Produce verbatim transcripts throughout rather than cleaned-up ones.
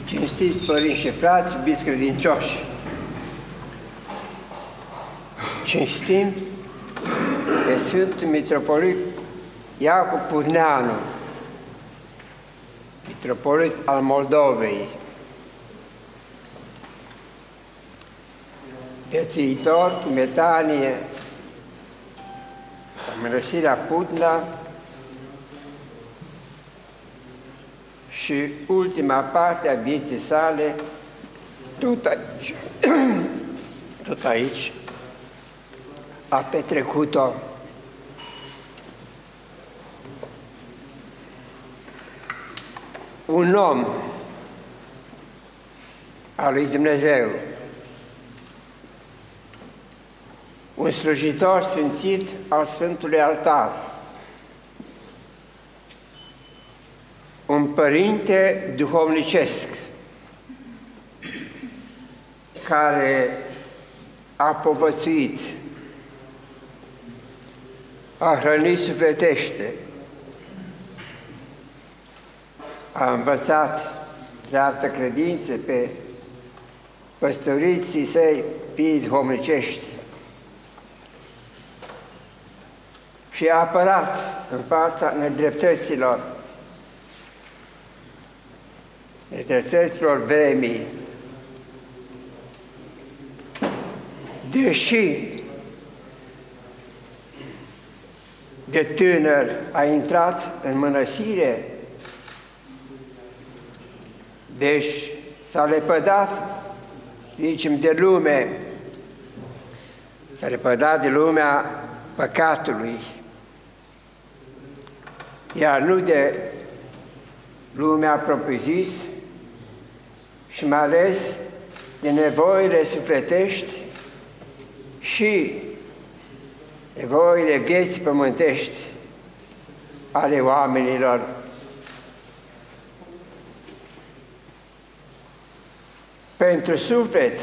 Cinstiți părinți și frați, iubiți credincioși, cinstim pe Sfântul Mitropolit Iacob Purneanu, mitropolit al Moldovei, viețuitor cu metanie la Mănăstirea Putna și ultima parte a vieții sale, tot aici, tot aici a petrecut-o. Un om al lui Dumnezeu, un slujitor sfințit al Sfântului Altar, un părinte duhovnicesc care a povățuit, a hrănit sufletește, a învățat dreaptă credință pe păstoriții săi, fii duhovnicești, și a apărat în fața nedreptăților, nedreptăților vremii, deși de tânăr a intrat în mănăstire, deci s-a lepădat, zicem, de lume, s-a lepădat de lumea păcatului, iar nu de lumea propriu-zis și mai ales de nevoile sufletești și nevoile vieții pământești ale oamenilor. Pentru suflet,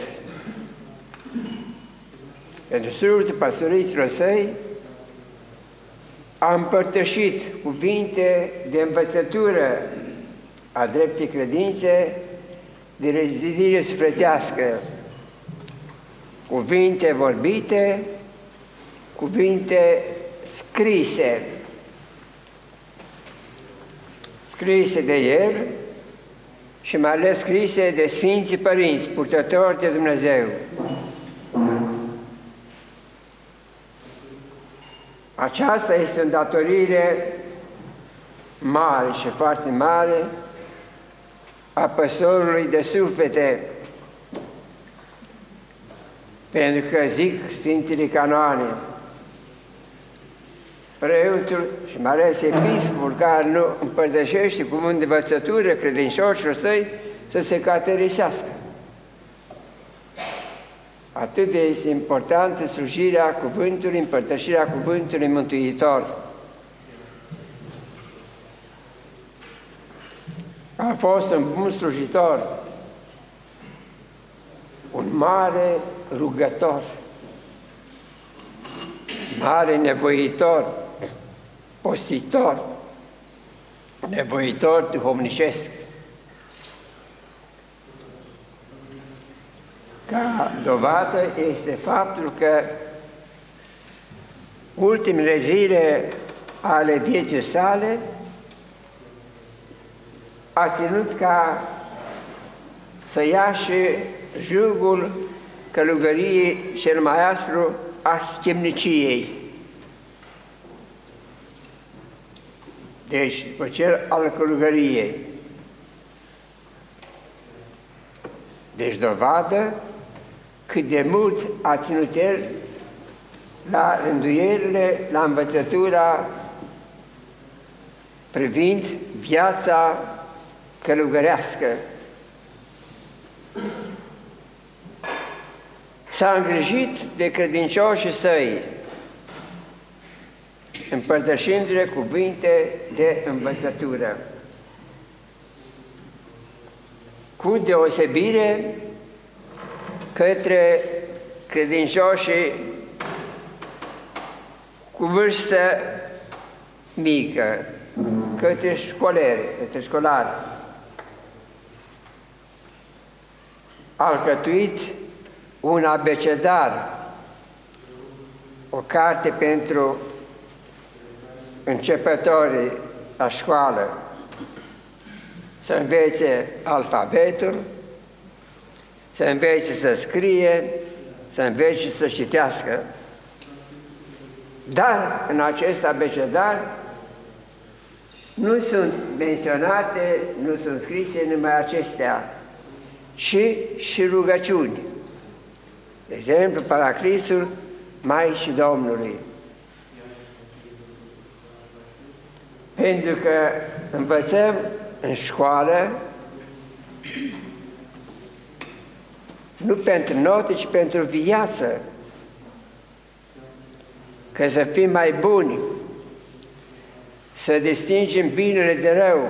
pentru sufletul pastoriților săi, a împărtășit cuvinte de învățătură a dreptei credințe, de rezidire sufletească, cuvinte vorbite, cuvinte scrise, scrise de el și mai ales scrise de Sfinții Părinți, purtători de Dumnezeu. Aceasta este o îndatorire mare și foarte mare a păstorului de suflete, pentru că zic Sfintele Canoane, preotul și mai ales episcopul care nu împărtășește cuvânt de învățătură credincioșilor săi să se caterisească. Atât de este importantă slujirea cuvântului, împărtășirea cuvântului mântuitor. A fost un bun slujitor, un mare rugător, mare nevoitor, postitor, nevoitor duhovnicesc. Ca dovadă este faptul că ultimele zile ale vieții sale a ținut ca să ia și jugul călugăriei cel mai aspru a schimniciei. Deci, după cel al călugăriei. Deci, dovadă cât de mult a ținut el la rânduielile, la învățătura privind viața călugărească. S-a îngrijit de credincioșii săi, împărtășindu-le cuvinte de învățătură. Cu deosebire către credincioșii cu vârstă mică, către școleri, către școlari. alcătuit un abecedar, o carte pentru începătorii la școală, să învețe alfabetul, să învețe să scrie, să învețe să citească. Dar în acest abecedar nu sunt menționate, nu sunt scrise numai acestea, ci și rugăciuni. De exemplu, Paraclisul Maicii Domnului. Pentru că învățăm în școală nu pentru note, ci pentru viață, că să fim mai buni, să distingem binele de rău,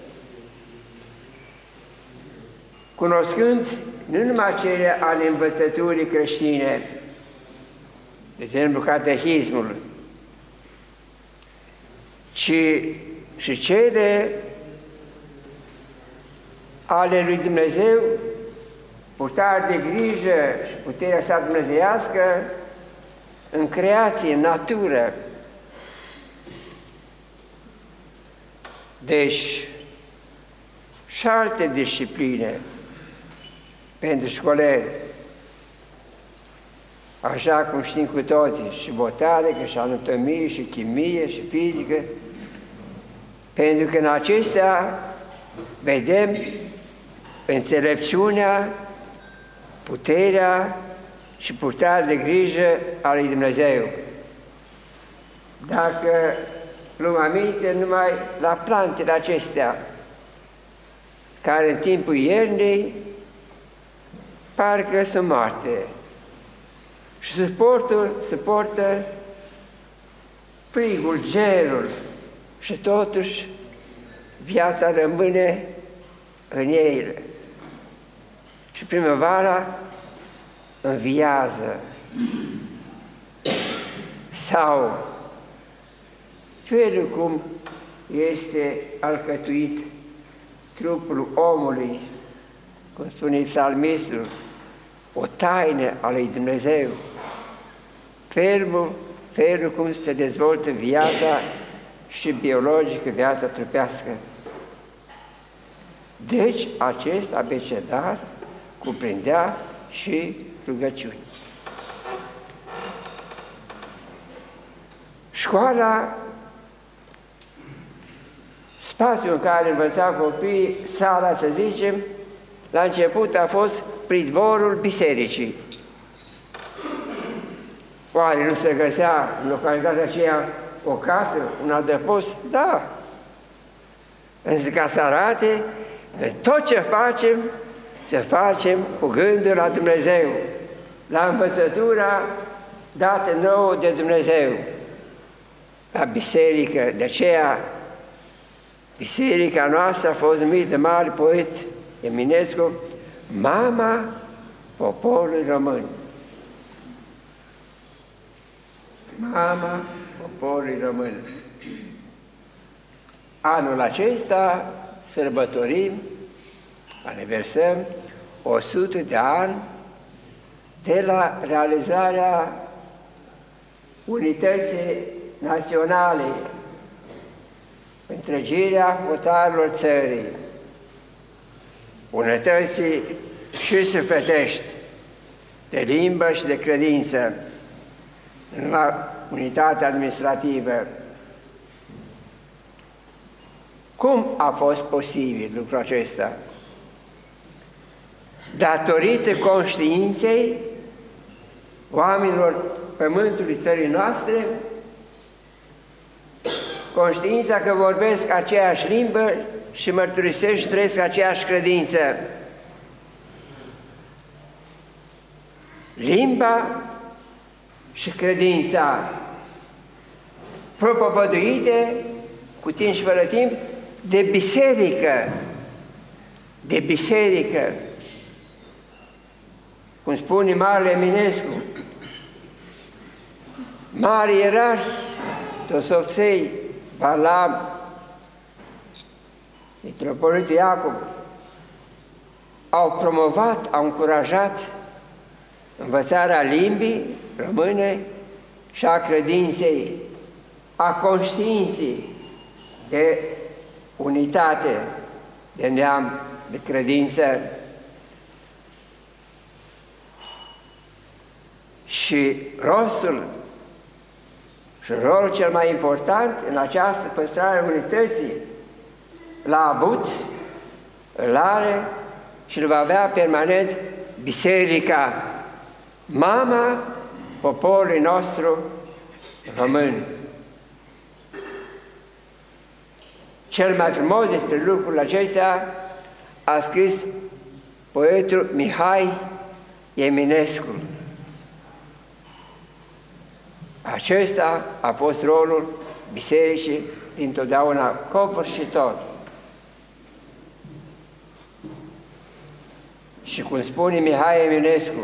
cunoscând nu numai cele ale învățăturii creștine, de exemplu catehismul, ci și cele ale lui Dumnezeu, purtarea de grijă și puterea sa dumnezeiască în creație, în natură. Deci, și alte discipline pentru școleri, așa cum știm cu toții, și botanică, și anatomie, și chimie, și fizică, pentru că în acestea vedem înțelepciunea, puterea și purtarea de grijă a lui Dumnezeu. Dacă luăm aminte numai la plantele acestea, care în timpul iernii parcă sunt moarte și suportul, suportă frigul, gerul și totuși viața rămâne în ele. Și primăvara înviază. Sau felul cum este alcătuit trupul omului, cum spune psalmistul, o taină a lui Dumnezeu. Felul, felul cum se dezvoltă viața și biologică, viața trupească. Deci, acest abecedar cuprindea și rugăciuni. Școala, spațiul în care învățau copiii, sala, să zicem, la început a fost pridvorul bisericii. Oare nu se găsea în localitatea aceea o casă, un adăpost? Da. Însă ca să arate că tot ce facem, să facem cu gândul la Dumnezeu, la învățătura dată nouă de Dumnezeu, la biserică. De aceea, biserica noastră a fost numită mare poet Eminescu, mama poporului român. Mama poporului român. Anul acesta sărbătorim, aniversăm o sută de ani de la realizarea unității naționale, întregirea hotarilor țării, unității și sufletești, de limbă și de credință, la unitatea administrativă. Cum a fost posibil lucrul acesta? Datorită conștiinței oamenilor pământului țării noastre, conștiința că vorbesc aceeași limbă și mărturisesc și trăiesc aceeași credință. Limba și credința propovăduite cu timp și fără timp de biserică, de biserică. Cum spune Marele Eminescu, mari ierarhi, Tosofsei, Varlam, Mitropolitul Iacob, au promovat, au încurajat învățarea limbii române și a credinței, a conștiinței de unitate, de neam, de credință. Și rostul și rolul cel mai important în această păstrare a unității l-a avut, îl are și îl va avea permanent Biserica, mama poporului nostru român. Cel mai frumos despre lucrul acesta a scris poetul Mihai Eminescu. Acesta a fost rolul bisericii dintotdeauna covârșitor. Și cum spune Mihai Eminescu,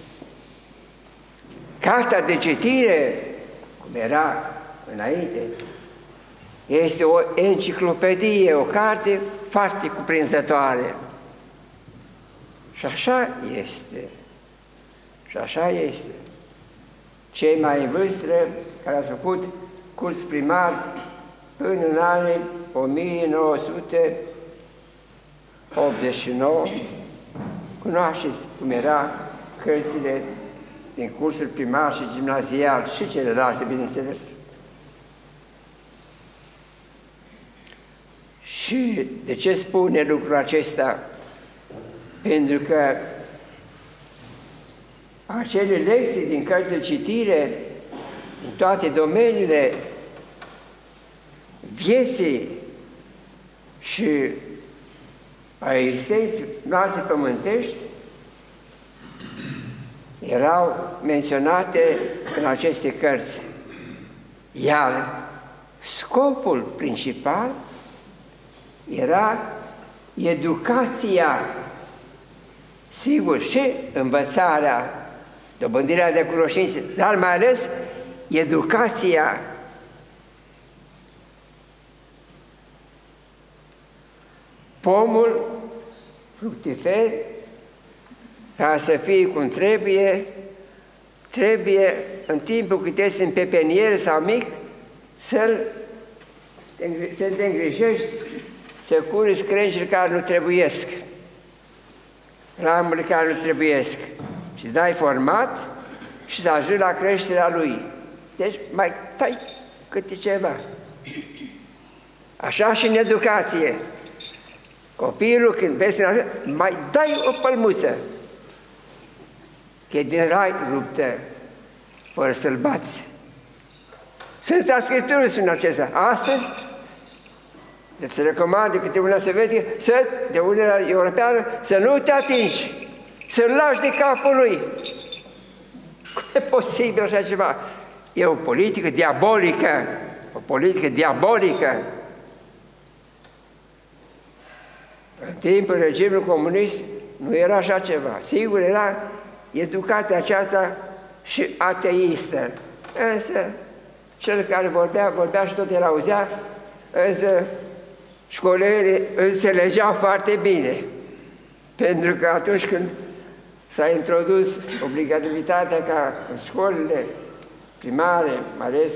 cartea de citire, cum era înainte, este o enciclopedie, o carte foarte cuprinzătoare. Și așa este. Și așa este. Cei mai în vârstă, care au făcut curs primar până în anii o mie nouă sute optzeci și nouă, cunoașteți cum era cărțile din cursul primar și gimnazial și celelalte, bineînțeles. Și de ce spune lucrul acesta? Pentru că acele lecții din cărți de citire, în toate domeniile vieții și a existenței noastre pământești, erau menționate în aceste cărți. Iar scopul principal era educația, sigur, și învățarea, dobândirea de cunoștințe, dar mai ales educația. Pomul fructifer, ca să fie cum trebuie, trebuie, în timpul cât este în pepeniere sau mic, să-l să te îngrijești, să curi crengile care nu trebuiesc, ramurile care nu trebuiesc, și dai format și să ajungi la creșterea lui. Deci mai tai câte ceva. Așa și în educație. Copilul, când vezi, mai dai o pălmuță, că e din rai ruptă, fără să-l bați. Sfânta Scriptură spune acesta. Astăzi, îți recomand câte una sovietică, să, de una europeană, să nu te atingi, să-l lași de capul lui. Cum e posibil așa ceva? E o politică diabolică, o politică diabolică. În timpul regimului comunist nu era așa ceva. Sigur, era educația aceasta și ateistă. Însă, cel care vorbea, vorbea și tot el auzea, însă școlerii înțelegeau foarte bine. Pentru că atunci când s-a introdus obligativitatea ca în școlile primare, mai ales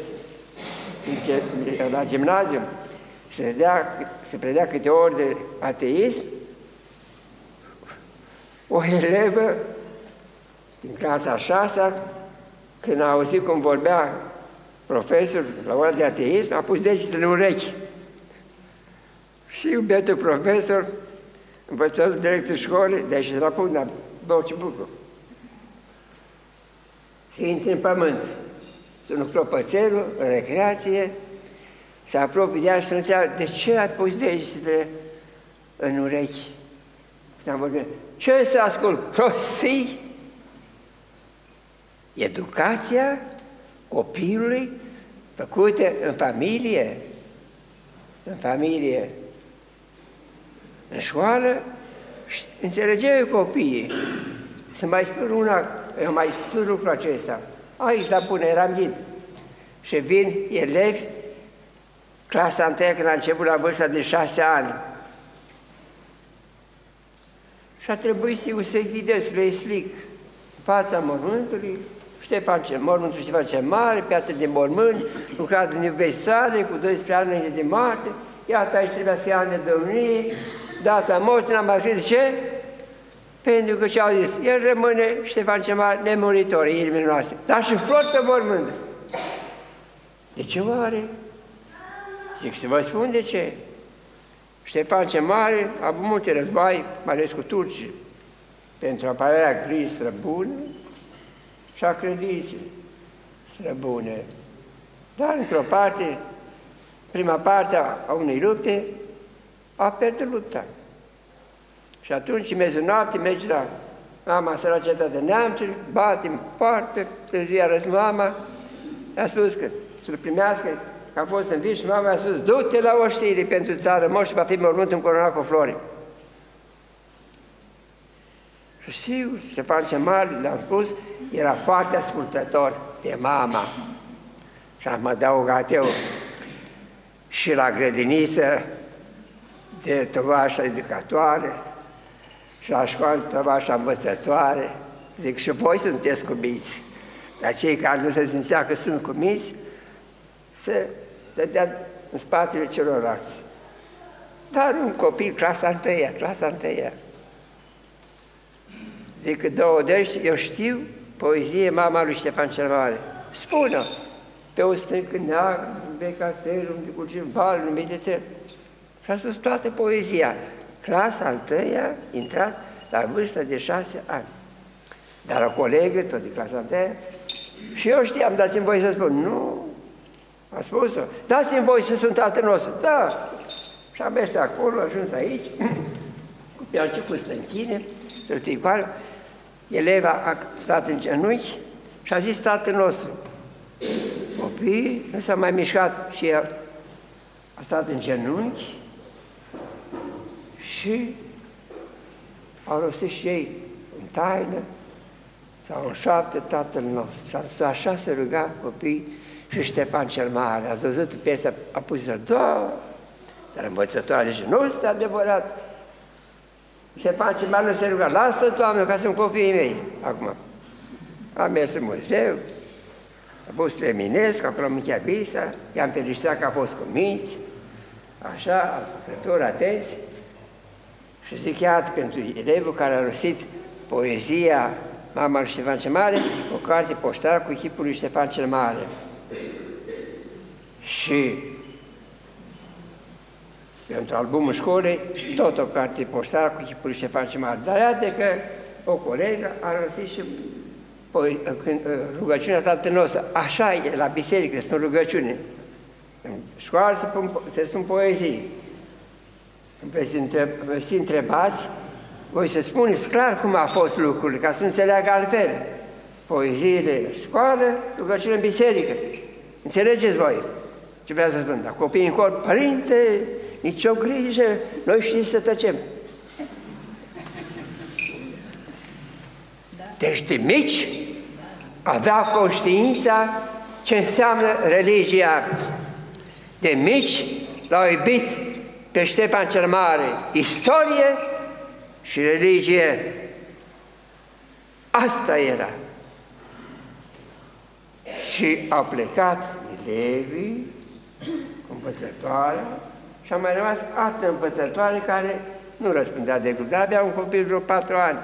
la gimnaziu, se, dea, se predea câte ori de ateism, o elevă din clasa a șasea, când a auzit cum vorbea profesor la ora de ateism, a pus degetele în urechi. Și iubitul profesor, învățătorul directul școlii, deci de la pugna, două cibucul, se intre în pământ. Sună clopățelul, în recreație, se apropie de ea și să înțeleagă, de ce ai pus degetele în urechi? Când am vorbit, ce să ascult? Prostii? Educația copilului făcută în familie, în familie, în școală, și înțelegeau copiii. Să mai spun una, eu mai spun lucrul acesta. Aici, la Pune, eram ghid. Și vin elevi, clasa întâia, când a început la vârsta de șase ani. Și Și a trebuit sigur să ghidez, să le explic fața mormântului, Ștefan cel mormântul Ștefan cel Mare, piatră de mormânt, lucrează în versare cu doisprezece ani înainte de moarte, iată aici trebuia să ia ani de domnie, data morții, n-am mai scris, de ce? Pentru că ce-au zis, el rămâne Ștefan cel Mare nemuritor, inimile noastre, dar și flot pe mormânt. De ce oare? Zic să vă spun de ce. Ștefan cel Mare a avut multe război, mai ales cu turcii, pentru apărarea grijii străbune și a credinței străbune. Dar, într-o parte, prima parte a unei lupte, a pierdut lupta. Și atunci, în mezul noapte, merge la mama săracă de neamțuri, bate în poartă, târziu a răs mama, i-a spus că să-l primească, că a fost în vis și mama i-a spus, du-te la oștire pentru țară, moș și va fi mormânt încoronat cu flori. Și sigur, Ștefan cel Mare, le-am spus, era foarte ascultător de mama. Și am adăugat eu și la grădiniță de tovașa educatoare și la școală tovașa învățătoare. Zic, și voi sunteți cumiți. Dar cei care nu se simțea că sunt cumiți, se dădea în spatele celorlalți. Dar un copil, clasa întâia, clasa întâia. Zic că două dești, eu știu poezie mama lui Ștefan cel Mare. Spune-o! Pe o stâncă neagră, un becastel, unde curge val, numit de tel. Și a spus toată poezia. Clasa întâia, intrat la vârstă de șase ani. Dar o colegă, tot de clasa întâia, și eu știam, dați-mi voie să spun, nu, a spus-o, dați-mi voie să sunt tatăl nostru, da. Și am mers acolo, ajuns aici, i-a început să închine, trăticoară, eleva a stat în genunchi și a zis tatăl nostru. Copiii nu s-a mai mișcat și el a stat în genunchi și au rostit și ei în taină sau în șapte tatăl nostru. Și așa se ruga copiii și Ștefan cel Mare. Ați văzut piesa, a pus să da, dar învățătoarea zice, nu este adevărat. Ștefan cel Mare nu se ruga, lasă, Doamne, ca sunt copiii mei. Acum, am mers în muzeu, a pus Eminescu, acolo am încheiat visa, i-am felicitat că a fost cuminți, așa, ascultători, atenți, și zic, iată, pentru elevul care a rostit poezia mama lui Ștefan cel Mare, o carte poștală cu chipul lui Ștefan cel Mare. Și pentru albumul școlii, tot o carte poștală cu chipul lui Ștefan cel Mare. Dar iată că o colegă a rostit și rugăciunea Tatăl nostru. Așa e, la biserică, spun rugăciune. În școală se, pun, se spun poezii. Când veți întrebați, voi să spuneți clar cum a fost lucrurile, ca să nu înțeleagă altfel. Poeziile în școală, rugăciune în biserică. Înțelegeți voi ce vreau să spun? Dar copiii în cor, părinte, nicio grijă, noi știm să tăcem. Deci de mici avea conștiința ce înseamnă religia. De mici l-au iubit pe Ștefan cel Mare, istorie și religie. Asta era. Și au plecat elevii, învățătoare, și a mai rămas altă învățătoare care nu răspundea de grup, dar avea un copil vreo patru ani.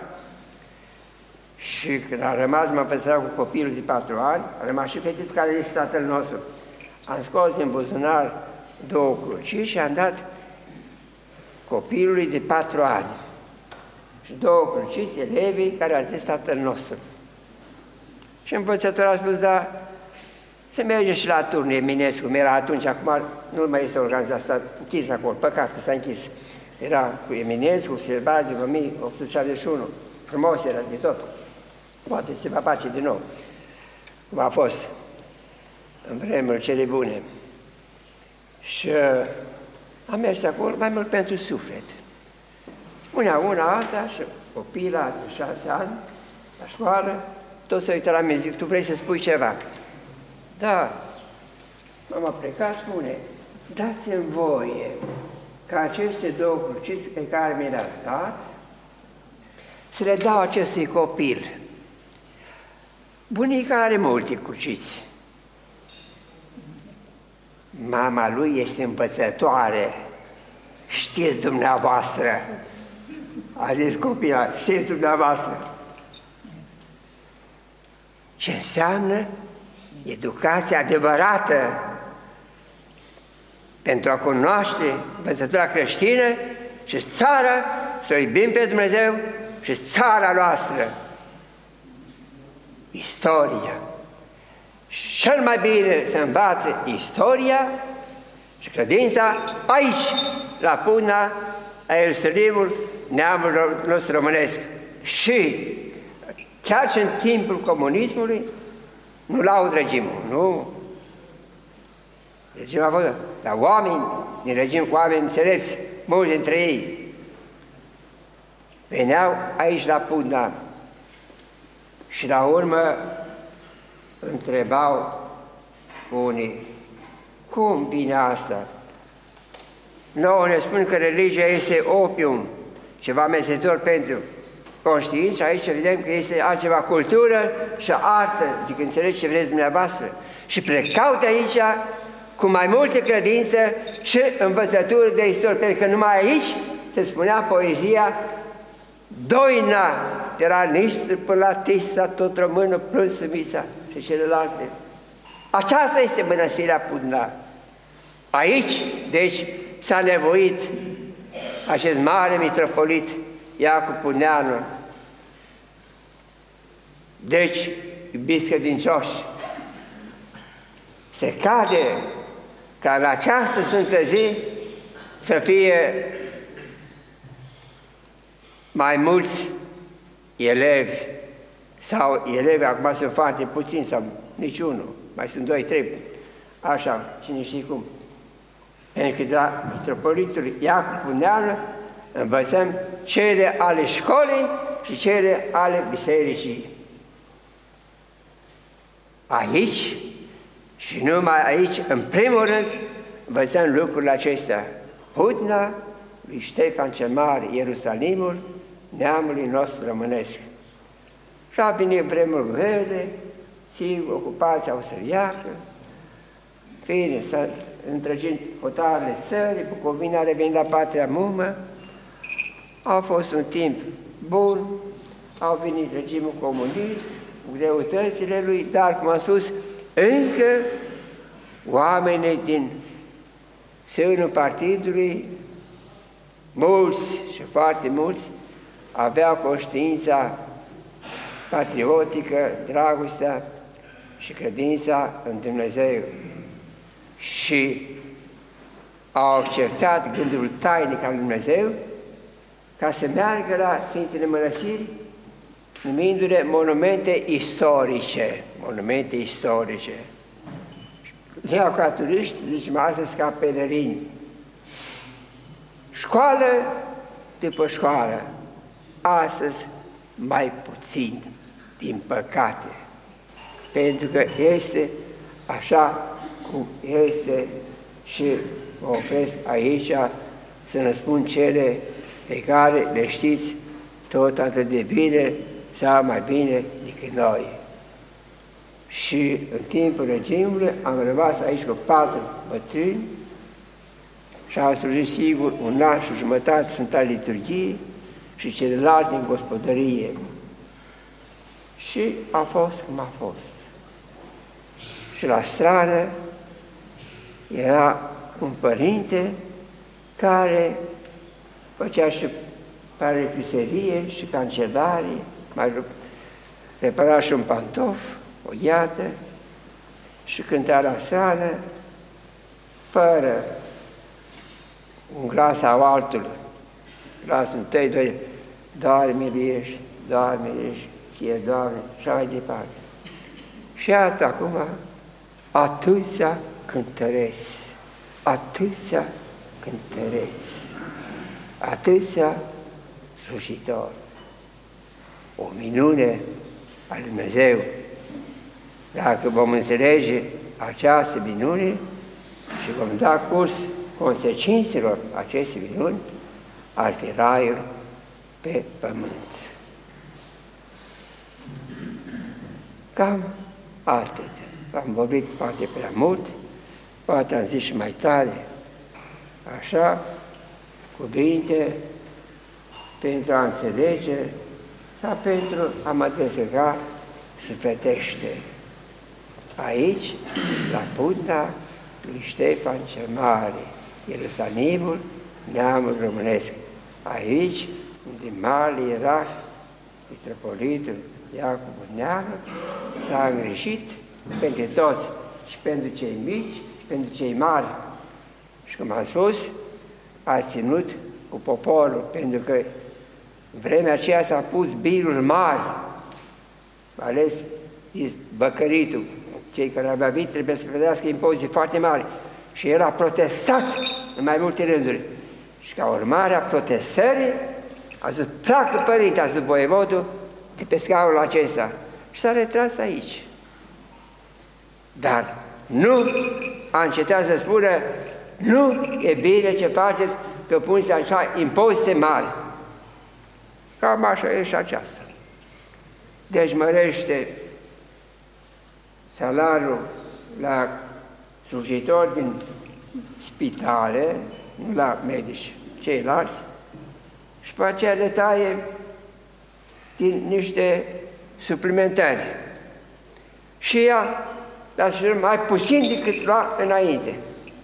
Și când a rămas, m-a învățat cu copilul de patru ani, a rămas și fetiț care este tatăl nostru. Am scos din buzunar două cruci și am dat copilului de patru ani. Și două cruciți, elevii care a zis tatăl nostru. Și învățătorul a spus, da, se merge și la turnul Eminescu, cum era atunci, acum nu mai este organizat, s-a închis acolo, păcat că s-a închis. Era cu Eminescu, Sărbare din o mie opt sute șaptezeci și unu, frumos era de tot. Poate se va face din nou, cum a fost în vremuri cele bune. Și uh, am mers acolo mai mult pentru suflet. Spunea una alta și copila de șase ani, la școală, tot se uită la mine, zic, tu vrei să spui ceva? Da. M-am plecat, spune, dați-mi voie ca aceste două cruciți pe care mi le-ați dat să le dau acestui copil. Bunica are multe cruciți. Mama lui este învățătoare. Știți dumneavoastră, a zis copila, știți dumneavoastră. Ce înseamnă educația adevărată pentru a cunoaște învățătura creștină și țara, să o iubim pe Dumnezeu și țara noastră. Istoria. Cel mai bine se învață istoria și credința aici, la Puna, la Ierusalimul, neamul nostru românesc. Și chiar și în timpul comunismului, nu laud regimul, nu. Regimul a fost, dar oameni din regim, oameni înțelepți, mulți dintre ei, veneau aici la Puna și la urmă întrebau unii, cum vine asta? Nouă ne spun că religia este opium, ceva amestecător pentru conștiință, aici vedem că este altceva, cultură și artă, zic, înțelegi ce vreți dumneavoastră. Și plecau de aici cu mai multe credință și învățături de istorie, pentru că numai aici se spunea poezia Doina, era nici până la Tisa, tot românul, plus Sumița și celelalte. Aceasta este mănăstirea Pudna. Aici, deci, s-a nevoit acest mare mitropolit Iacob Puneanu. Deci, iubiți credincioși, se cade ca în această sfântă zi să fie mai mulți elevi, sau elevi, acum sunt foarte puțini, sau niciunul, mai sunt doi, trei, așa, cine știe cum. Pentru că de la mitropolitul Iacob Puneanu învățăm cele ale școlii și cele ale bisericii. Aici, și numai aici, în primul rând, învățăm lucrurile acestea. Putna lui Ștefan cel Mare, Ierusalimul, neamului nostru românesc. Și a venit vremuri grele, sigur, ocupația austriacă, fine, să întregind hotarele țării, Bucovina a revenit la patria mumă, a fost un timp bun, au venit regimul comunist, cu greutățile lui, dar, cum am spus, încă oamenii din sânul partidului, mulți și foarte mulți, aveau conștiința patriotică, dragostea și credința în Dumnezeu și au acceptat gândul tainic al Dumnezeu ca să meargă la Sfintele Mănăstiri, numindu-le monumente istorice, monumente istorice. Iau ca turiști, zicem astăzi ca pelerini. Școală după școală, astăzi mai puțin, din păcate, pentru că este așa cum este și mă opresc aici să ne spun cele pe care le știți tot atât de bine sau mai bine decât noi. Și în timpul regimului am rămas aici cu patru bătrâni și am slujit sigur un an și jumătate Sfânta Liturghie și celelalte în gospodărie. Și a fost cum a fost. Și la stradă era un părinte care făcea și paracliserie și cancelarie, mai repara și un pantof, o iată, și cânta la stradă, fără un glas sau altul, glasul întâi, doi, Doamne miliești, Doamne miliești, ție, Doamne, și mai departe. Și iată acum atâția cântăreți, atâția cântăreți, atâția slujitori. O minune a Lui Dumnezeu. Dacă vom înțelege această minune și vom da curs consecințelor acestei minuni, ar fi raiul pe pământ. Cam atât. Am vorbit poate prea mult, poate am zis și mai tare, așa, cuvinte pentru a înțelege sau pentru a mă deslega sufletește. Aici, la Budna, lui Ștefan cel Mare, Ierusalimul, neamul românesc. Aici, unde mare era mitropolitul Iacov Neamul, s-a îngrijit pentru toți, și pentru cei mici, și pentru cei mari. Și cum am spus, a ținut cu poporul, pentru că în vremea aceea s-a pus bilul mari, mai ales băcăritul. Cei care aveau vit trebuie să plătească impozite foarte mari. Și el a protestat în mai multe rânduri. Și ca urmare a protestării, a zis, pleacă părinte, a zis voievodul, de pe scaunul acesta. Și s-a retras aici. Dar nu a încetat să spună, nu e bine ce faceți, că puneți așa impozite mari. Cam așa e și aceasta. Deci mărește salariul la slujitori din spitale, nu la medici, ceilalți, și pe aceea le taie din niște suplimentari. Și ea, dar și mai puțin decât lua înainte.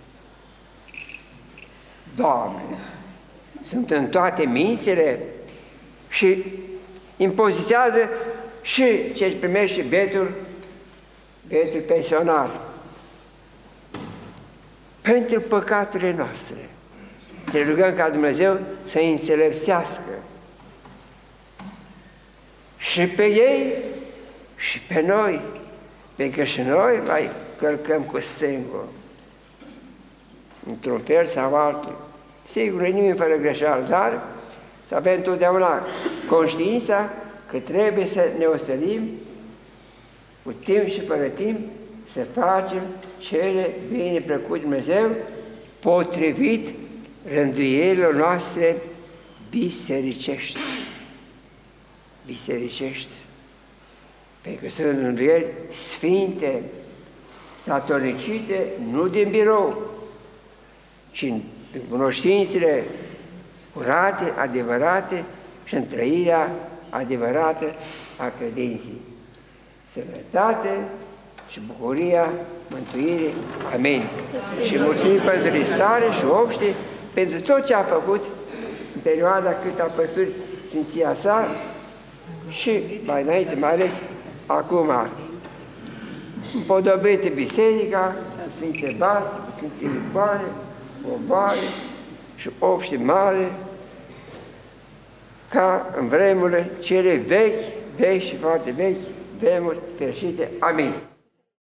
Doamne, sunt în toate mințile și impozitează și ce primește bietul, bietul pensionar. Pentru păcatele noastre. Să rugăm ca Dumnezeu să-i înțelepțească și pe ei și pe noi, pentru că și noi mai călcăm cu stângul, într-un fel sau altul. Sigur, nu e nimic fără greșeală, dar să avem întotdeauna conștiința că trebuie să ne osălim cu timp și fără timp să facem cele bine plăcut Dumnezeu, potrivit rânduielilor noastre bisericești. Bisericești. Pentru că sunt rânduieli sfinte, statornicite, nu din birou, ci în cunoștințele curate, adevărate și în trăirea adevărată a credinței. Sănătate și bucuria mântuirii. Amin. Și mulțumim pentru ristare și obște, pentru tot ce a făcut în perioada cât a păstrat Sfinția sa și mai înainte, mai ales acum, împodobite biserica, Sfinte Vase, Sfinte Licoane, Oboare și obște mare, ca în vremurile cele vechi, vechi și foarte vechi, vremuri fericite. Amin.